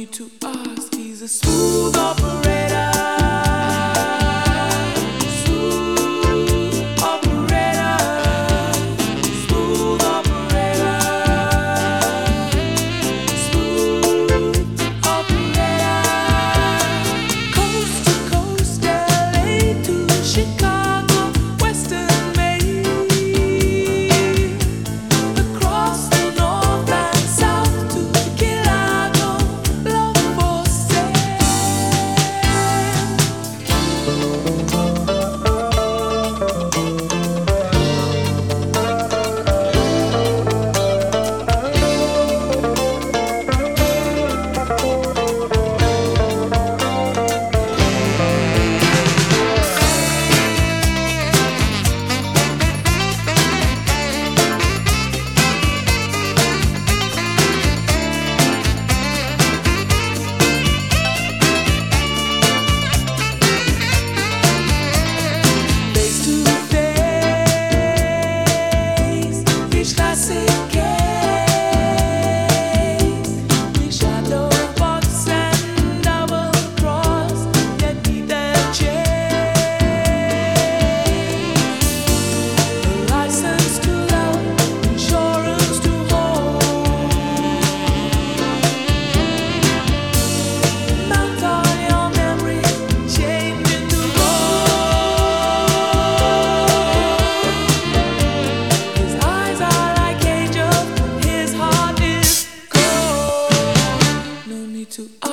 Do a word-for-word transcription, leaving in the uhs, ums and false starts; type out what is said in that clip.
need to ask, he's a smooth operator. Smooth operator. Smooth operator. Smooth operator. Coast to coast, L A to Chicago, Western Maine. Across the north and south to Chicago, love for sale. Face to face, die Straße geht. We shadow box and double cross, yet neither change. A license to love, insurance to hold. Mount all your memories, change into gold. His eyes are like angels, his heart is cold. No need to